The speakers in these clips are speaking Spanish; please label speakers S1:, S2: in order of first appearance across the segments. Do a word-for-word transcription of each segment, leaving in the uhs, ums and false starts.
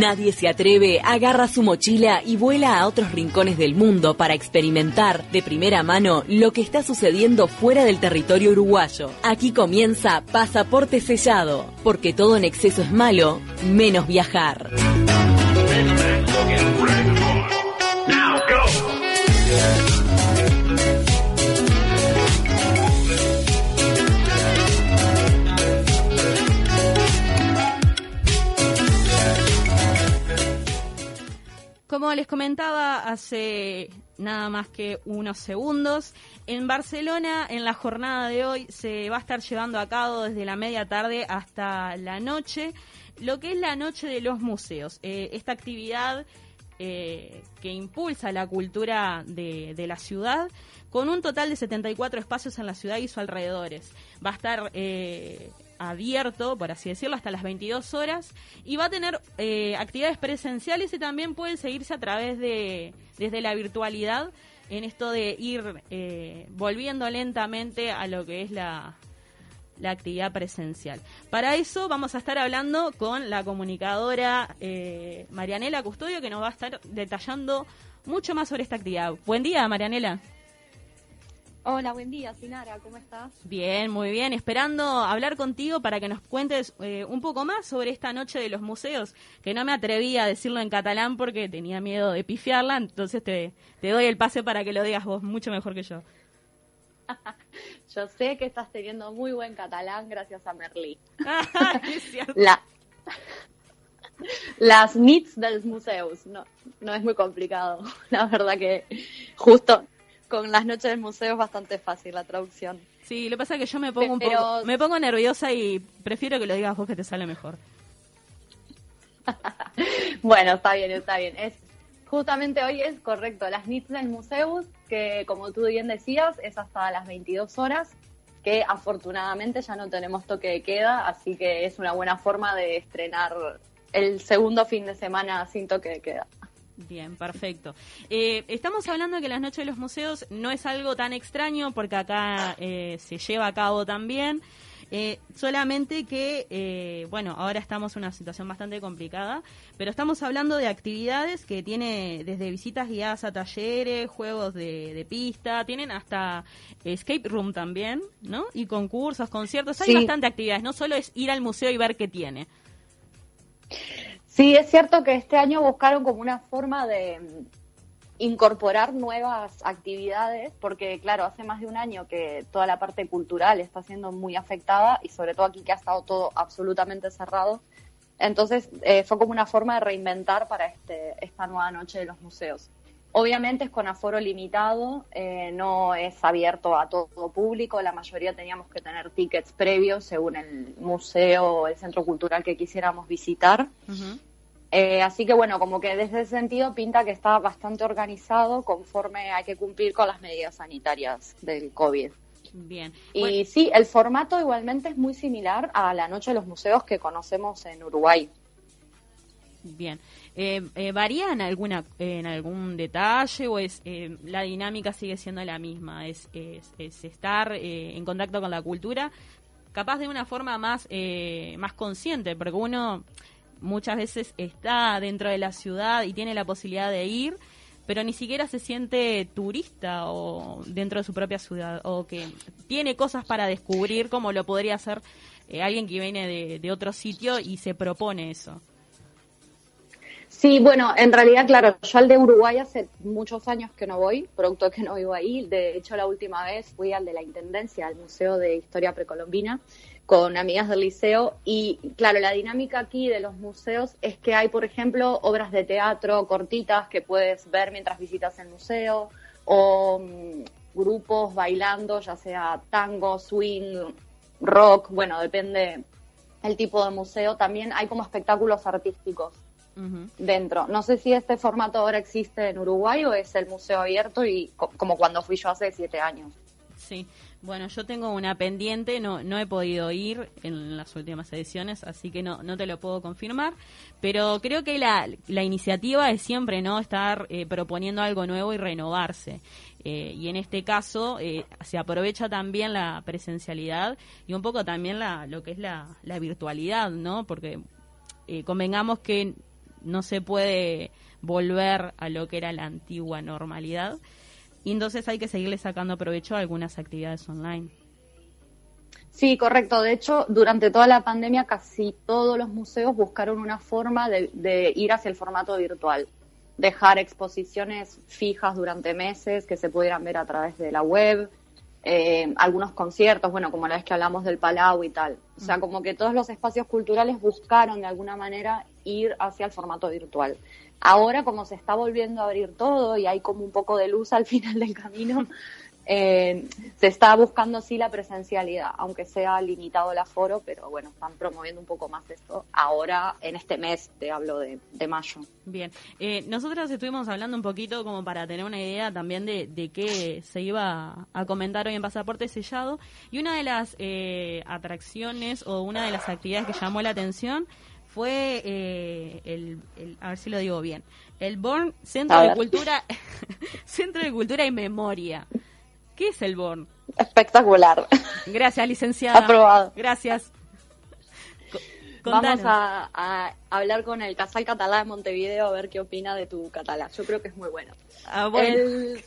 S1: nadie se atreve, agarra su mochila y vuela a otros rincones del mundo para experimentar de primera mano lo que está sucediendo fuera del territorio uruguayo. Aquí comienza Pasaporte Sellado, porque todo en exceso es malo, menos viajar.
S2: Como les comentaba hace nada más que unos segundos, en Barcelona en la jornada de hoy se va a estar llevando a cabo desde la media tarde hasta la noche lo que es la Noche de los Museos. Eh, esta actividad eh, que impulsa la cultura de, de la ciudad, con un total de setenta y cuatro espacios en la ciudad y sus alrededores. Va a estar Eh, abierto, por así decirlo, hasta las veintidós horas, y va a tener eh, actividades presenciales y también pueden seguirse a través de, desde la virtualidad, en esto de ir eh, volviendo lentamente a lo que es la, la actividad presencial. Para eso vamos a estar hablando con la comunicadora eh, Marianela Custodio, que nos va a estar detallando mucho más sobre esta actividad. Buen día, Marianela.
S3: Hola, buen día, Sinara, ¿cómo estás?
S2: Bien, muy bien. Esperando hablar contigo para que nos cuentes eh, un poco más sobre esta Noche de los Museos, que no me atreví a decirlo en catalán porque tenía miedo de pifiarla, entonces te, te doy el pase para que lo digas vos mucho mejor que yo.
S3: Yo sé que estás teniendo muy buen catalán gracias a Merlí.
S2: Es cierto.
S3: La... Las nits dels museus, no, no es muy complicado, la verdad que justo... Con las noches del museo es bastante fácil la traducción.
S2: Sí, lo que pasa es que yo me pongo un
S3: Pero...
S2: poco, me pongo nerviosa y prefiero que lo digas vos, que te sale mejor.
S3: Bueno, está bien, está bien. Es justamente hoy es correcto, las nits del museo, que como tú bien decías, es hasta las veintidós horas, que afortunadamente ya no tenemos toque de queda, así que es una buena forma de estrenar el segundo fin de semana sin toque de queda.
S2: Bien, perfecto. Eh, estamos hablando de que las Noches de los Museos no es algo tan extraño porque acá eh, se lleva a cabo también, eh, solamente que, eh, bueno, ahora estamos en una situación bastante complicada, pero estamos hablando de actividades que tiene desde visitas guiadas a talleres, juegos de, de pista, tienen hasta escape room también, ¿no? Y concursos, conciertos, hay
S3: sí.
S2: bastante actividades, no solo es ir al museo y ver qué tiene.
S3: Sí, es cierto que este año buscaron como una forma de incorporar nuevas actividades, porque claro, hace más de un año que toda la parte cultural está siendo muy afectada y sobre todo aquí que ha estado todo absolutamente cerrado. Entonces eh, fue como una forma de reinventar para este esta nueva Noche de los Museos. Obviamente es con aforo limitado, eh, no es abierto a todo público, la mayoría teníamos que tener tickets previos según el museo o el centro cultural que quisiéramos visitar. Uh-huh. Eh, así que bueno, como que desde ese sentido pinta que está bastante organizado conforme hay que cumplir con las medidas sanitarias del COVID.
S2: Bien.
S3: Y
S2: bueno.
S3: Sí, el formato igualmente es muy similar a la Noche de los Museos que conocemos en Uruguay.
S2: Bien. Eh, eh, ¿Varía en alguna en algún detalle o es eh, la dinámica sigue siendo la misma? ¿Es, es, es estar eh, en contacto con la cultura, capaz de una forma más, eh, más consciente? Porque uno muchas veces está dentro de la ciudad y tiene la posibilidad de ir, pero ni siquiera se siente turista o dentro de su propia ciudad, o que tiene cosas para descubrir como lo podría hacer eh, alguien que viene de, de otro sitio y se propone eso.
S3: Sí, bueno, en realidad, claro, yo al de Uruguay hace muchos años que no voy, producto que no vivo ahí. De hecho, la última vez fui al de la Intendencia, al Museo de Historia Precolombina, con amigas del liceo. Y, claro, la dinámica aquí de los museos es que hay, por ejemplo, obras de teatro cortitas que puedes ver mientras visitas el museo, o um, grupos bailando, ya sea tango, swing, rock, bueno, depende el tipo de museo. También hay como espectáculos artísticos. Uh-huh. Dentro. No sé si este formato ahora existe en Uruguay o es el museo abierto y co- como cuando fui yo hace siete años.
S2: Sí, bueno, yo tengo una pendiente, no no he podido ir en las últimas ediciones, así que no no te lo puedo confirmar, pero creo que la, la iniciativa es siempre no estar eh, proponiendo algo nuevo y renovarse. Eh, y en este caso eh, se aprovecha también la presencialidad y un poco también la lo que es la, la virtualidad, ¿no? Porque eh, convengamos que no se puede volver a lo que era la antigua normalidad. Y entonces hay que seguirle sacando provecho a algunas actividades online.
S3: Sí, correcto. De hecho, durante toda la pandemia casi todos los museos buscaron una forma de, de ir hacia el formato virtual. Dejar exposiciones fijas durante meses que se pudieran ver a través de la web, eh, algunos conciertos, bueno, como la vez que hablamos del Palau y tal. O sea, como que todos los espacios culturales buscaron de alguna manera ir hacia el formato virtual. Ahora, como se está volviendo a abrir todo y hay como un poco de luz al final del camino, Eh, se está buscando sí la presencialidad, aunque sea limitado el aforo, pero bueno, están promoviendo un poco más esto ahora en este mes, te hablo de, de mayo.
S2: Bien, eh, nosotros estuvimos hablando un poquito como para tener una idea también de, de qué se iba a comentar hoy en Pasaporte Sellado, y una de las eh, atracciones o una de las actividades que llamó la atención fue eh, el, el, a ver si lo digo bien, el Born Centro de Cultura, Centro de Cultura y Memoria. ¿Qué es el Born?
S3: Espectacular.
S2: Gracias, licenciada.
S3: Aprobado.
S2: Gracias.
S3: Contanos. Vamos a, a hablar con el Casal Catalá de Montevideo a ver qué opina de tu catalá. Yo creo que es muy bueno.
S2: Ah, bueno.
S3: El,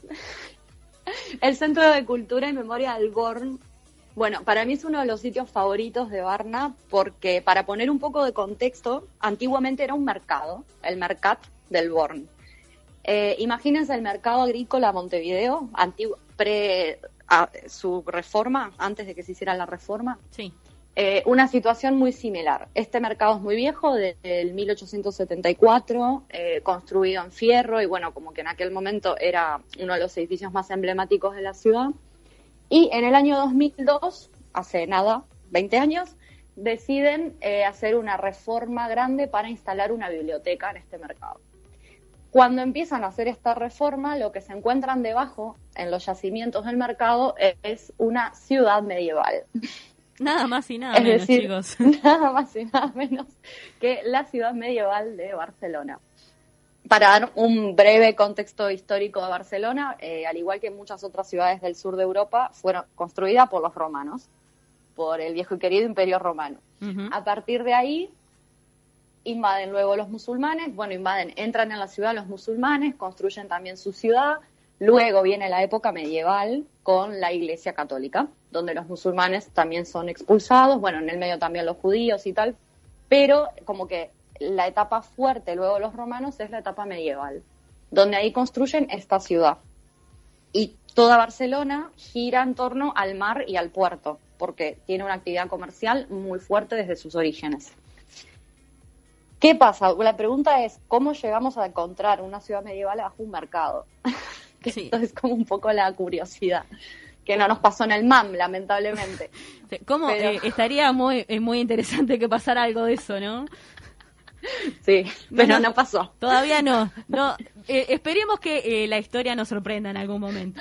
S3: el Centro de Cultura y Memoria del Born, bueno, para mí es uno de los sitios favoritos de Varna porque, para poner un poco de contexto, antiguamente era un mercado, el Mercat del Born. Eh, imagínense el mercado agrícola Montevideo, antiguo, pre a, su reforma, antes de que se hiciera la reforma.
S2: Sí.
S3: Eh, una situación muy similar. Este mercado es muy viejo, desde el mil ochocientos setenta y cuatro, eh, construido en fierro, y bueno, como que en aquel momento era uno de los edificios más emblemáticos de la ciudad. Y en el año dos mil dos, hace nada, veinte años, deciden eh, hacer una reforma grande para instalar una biblioteca en este mercado. Cuando empiezan a hacer esta reforma, lo que se encuentran debajo, en los yacimientos del mercado, es una ciudad medieval.
S2: Nada más y nada
S3: es
S2: menos,
S3: decir,
S2: chicos.
S3: Nada más y nada menos que la ciudad medieval de Barcelona. Para dar un breve contexto histórico de Barcelona, eh, al igual que muchas otras ciudades del sur de Europa, fueron construidas por los romanos, por el viejo y querido Imperio Romano. Uh-huh. A partir de ahí, invaden luego los musulmanes, bueno, invaden, entran en la ciudad los musulmanes, construyen también su ciudad, luego viene la época medieval con la Iglesia Católica, donde los musulmanes también son expulsados, bueno, en el medio también los judíos y tal, pero como que la etapa fuerte luego de los romanos es la etapa medieval, donde ahí construyen esta ciudad. Y toda Barcelona gira en torno al mar y al puerto, porque tiene una actividad comercial muy fuerte desde sus orígenes. ¿Qué pasa? La pregunta es, ¿cómo llegamos a encontrar una ciudad medieval bajo un mercado? Sí. Esto es como un poco la curiosidad, que no nos pasó en el M A M, lamentablemente.
S2: ¿Cómo? Pero... Eh, estaría muy, eh, muy interesante que pasara algo de eso, ¿no?
S3: Sí, pero no, no pasó.
S2: Todavía no. no eh, esperemos que eh, la historia nos sorprenda en algún momento.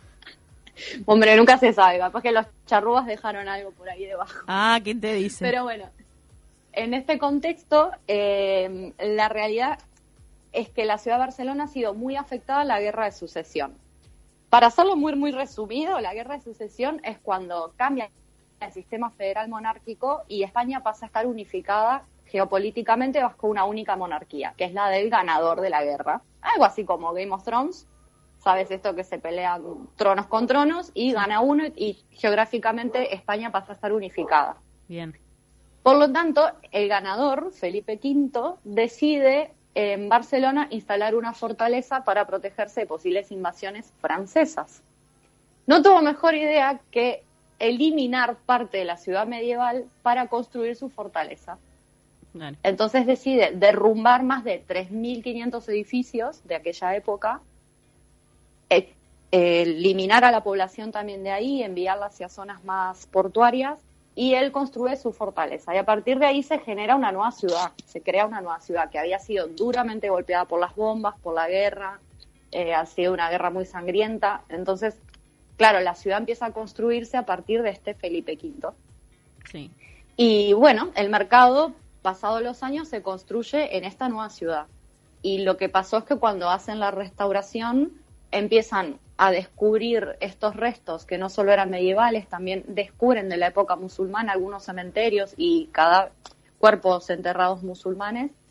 S3: Hombre, nunca se sabe, capaz que los charrúas dejaron algo por ahí debajo.
S2: Ah, ¿quién te dice?
S3: Pero bueno, en este contexto, eh, la realidad es que la ciudad de Barcelona ha sido muy afectada a la Guerra de Sucesión. Para hacerlo muy, muy resumido, la Guerra de Sucesión es cuando cambia el sistema federal monárquico y España pasa a estar unificada geopolíticamente bajo una única monarquía, que es la del ganador de la guerra. Algo así como Game of Thrones, ¿sabes? Esto que se pelean tronos con tronos y gana uno y geográficamente España pasa a estar unificada.
S2: Bien.
S3: Por lo tanto, el ganador, Felipe quinto, decide en Barcelona instalar una fortaleza para protegerse de posibles invasiones francesas. No tuvo mejor idea que eliminar parte de la ciudad medieval para construir su fortaleza. Vale. Entonces decide derrumbar más de tres mil quinientos edificios de aquella época, eh, eh, eliminar a la población también de ahí, enviarla hacia zonas más portuarias, y él construye su fortaleza. Y a partir de ahí se genera una nueva ciudad, se crea una nueva ciudad que había sido duramente golpeada por las bombas, por la guerra, eh, ha sido una guerra muy sangrienta. Entonces, claro, la ciudad empieza a construirse a partir de este Felipe quinto.
S2: Sí.
S3: Y bueno, el mercado, pasados los años, se construye en esta nueva ciudad. Y lo que pasó es que cuando hacen la restauración, empiezan a descubrir estos restos que no solo eran medievales, también descubren de la época musulmana algunos cementerios y cada cuerpos enterrados musulmanes,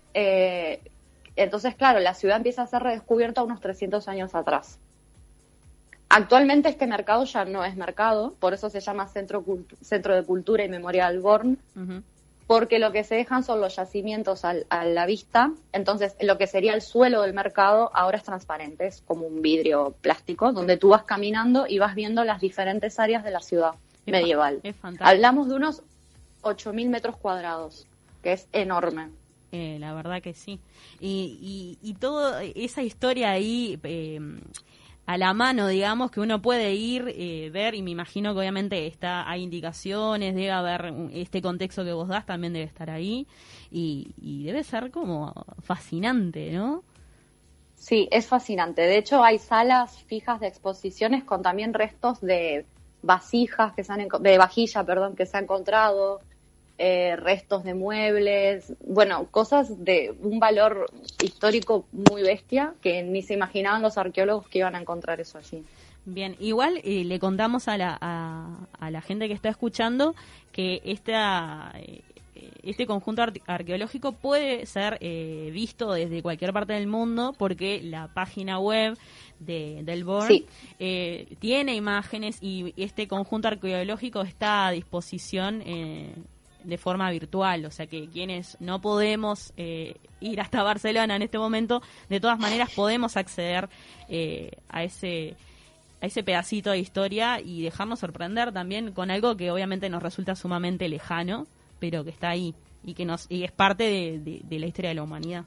S3: Eh, entonces, claro, la ciudad empieza a ser redescubierta unos trescientos años atrás. Actualmente este mercado ya no es mercado, por eso se llama Centro, Cult- Centro de Cultura y Memoria Alborn, uh-huh. porque lo que se dejan son los yacimientos al, a la vista, entonces lo que sería el suelo del mercado ahora es transparente, es como un vidrio plástico, donde tú vas caminando y vas viendo las diferentes áreas de la ciudad es medieval.
S2: Es fantástico.
S3: Hablamos de unos ocho mil metros cuadrados, que es enorme.
S2: Eh, la verdad que sí. Y, y, y toda esa historia ahí... Eh, a la mano, digamos, que uno puede ir, eh, ver, y me imagino que obviamente está hay indicaciones, debe haber este contexto que vos das, también debe estar ahí, y, y debe ser como fascinante, ¿no?
S3: Sí, es fascinante. De hecho, hay salas fijas de exposiciones con también restos de vasijas, que se han, de vajilla, perdón, que se han encontrado, eh, restos de muebles, bueno, cosas de un valor histórico muy bestia que ni se imaginaban los arqueólogos que iban a encontrar eso allí.
S2: Bien, igual eh, le contamos a la, a, a la gente que está escuchando que esta, eh, este conjunto ar- arqueológico puede ser eh, visto desde cualquier parte del mundo porque la página web de, del Born sí. eh, tiene imágenes y este conjunto arqueológico está a disposición eh, de forma virtual, o sea que quienes no podemos eh, ir hasta Barcelona en este momento, de todas maneras podemos acceder eh, a ese a ese pedacito de historia y dejarnos sorprender también con algo que obviamente nos resulta sumamente lejano, pero que está ahí y que nos y es parte de, de, de la historia de la humanidad.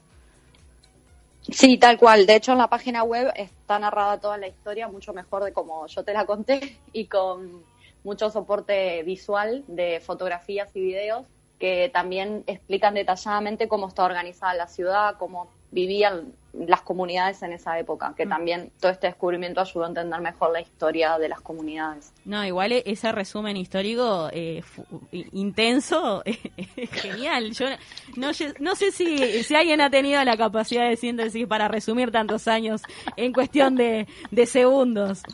S3: Sí, tal cual. De hecho, en la página web está narrada toda la historia mucho mejor de como yo te la conté y con mucho soporte visual de fotografías y videos que también explican detalladamente cómo está organizada la ciudad, cómo vivían las comunidades en esa época, que mm. también todo este descubrimiento ayudó a entender mejor la historia de las comunidades.
S2: No, igual ese resumen histórico eh, fu- intenso, eh, genial. Yo no, no sé si, si alguien ha tenido la capacidad de síntesis para resumir tantos años en cuestión de, de segundos.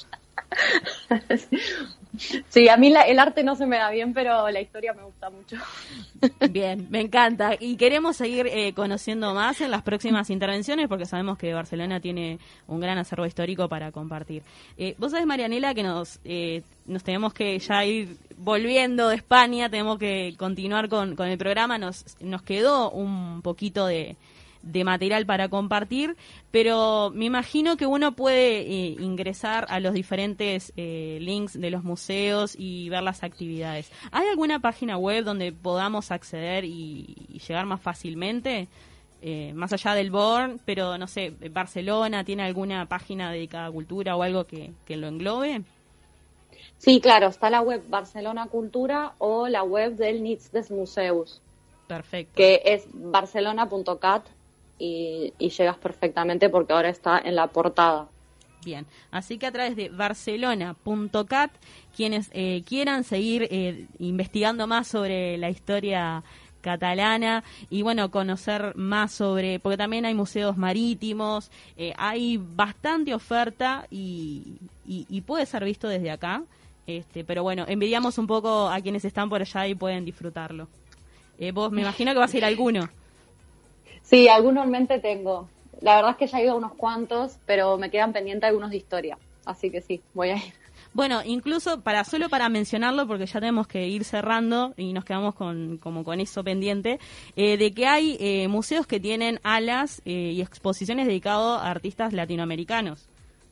S3: Sí, a mí la, el arte no se me da bien, pero la historia me gusta mucho.
S2: Bien, me encanta. Y queremos seguir eh, conociendo más en las próximas intervenciones porque sabemos que Barcelona tiene un gran acervo histórico para compartir. Eh, vos sabés, Marianela, que nos eh, nos tenemos que ya ir volviendo de España, tenemos que continuar con, con el programa. Nos, nos quedó un poquito de... de material para compartir, pero me imagino que uno puede eh, ingresar a los diferentes eh, links de los museos y ver las actividades. ¿Hay alguna página web donde podamos acceder y, y llegar más fácilmente? Eh, más allá del Born, pero no sé, Barcelona, ¿tiene alguna página dedicada a cultura o algo que, que lo englobe?
S3: Sí, claro, está la web Barcelona Cultura o la web del Nits des Museus.
S2: Perfecto.
S3: Que es barcelona punto cat. Y, y llegas perfectamente porque ahora está en la portada.
S2: Bien, así que a través de barcelona punto cat, quienes eh, quieran seguir eh, investigando más sobre la historia catalana y bueno, conocer más sobre, porque también hay museos marítimos, eh, hay bastante oferta y, y, y puede ser visto desde acá, este, pero bueno, envidiamos un poco a quienes están por allá y pueden disfrutarlo. Eh, vos me imagino que vas a ir a alguno.
S3: Sí, algunos en mente tengo. La verdad es que ya he ido a unos cuantos, pero me quedan pendientes algunos de historia. Así que sí, voy a ir.
S2: Bueno, incluso para solo para mencionarlo, porque ya tenemos que ir cerrando y nos quedamos con como con eso pendiente, eh, de que hay eh, museos que tienen alas eh, y exposiciones dedicadas a artistas latinoamericanos.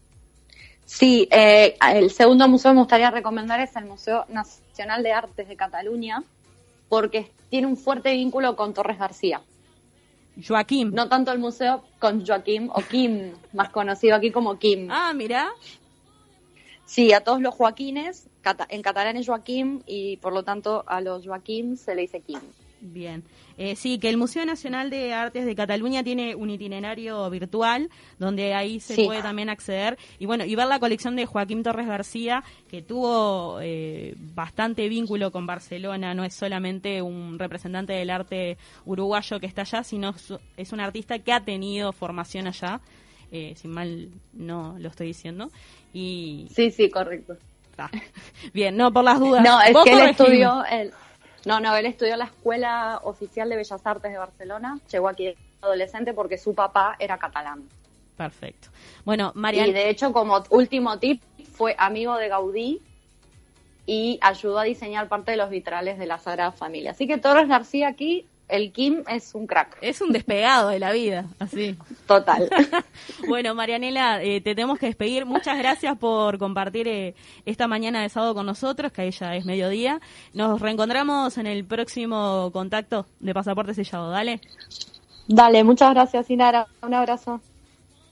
S3: Sí, eh, el segundo museo que me gustaría recomendar es el Museo Nacional de Artes de Cataluña, porque tiene un fuerte vínculo con Torres García.
S2: Joaquín.
S3: No tanto el museo, con Joaquín, o Kim, más conocido aquí como Kim.
S2: Ah, mira.
S3: Sí, a todos los Joaquines, en catalán es Joaquín, y por lo tanto a los Joaquín se le dice Kim.
S2: Bien. Eh, sí, que el Museo Nacional de Artes de Cataluña tiene un itinerario virtual donde ahí se sí. puede también acceder y bueno, y ver la colección de Joaquín Torres García, que tuvo eh, bastante vínculo con Barcelona, no es solamente un representante del arte uruguayo que está allá, sino es un artista que ha tenido formación allá, eh, sin mal no lo estoy diciendo. Y
S3: sí, sí, correcto.
S2: Ah, bien, no, por las dudas.
S3: No, es que él estudió... El... No, no, él estudió en la Escuela Oficial de Bellas Artes de Barcelona, llegó aquí de adolescente porque su papá era catalán.
S2: Perfecto. Bueno, Marian...
S3: Y de hecho, como último tip, fue amigo de Gaudí y ayudó a diseñar parte de los vitrales de la Sagrada Familia. Así que Torres García aquí, el Kim es un crack.
S2: Es un despegado de la vida, así.
S3: Total.
S2: Bueno, Marianela, eh, te tenemos que despedir. Muchas gracias por compartir eh, esta mañana de sábado con nosotros, que ahí ya es mediodía. Nos reencontramos en el próximo contacto de Pasaporte Sellado. Dale.
S3: Dale, muchas gracias, Inara. Un abrazo.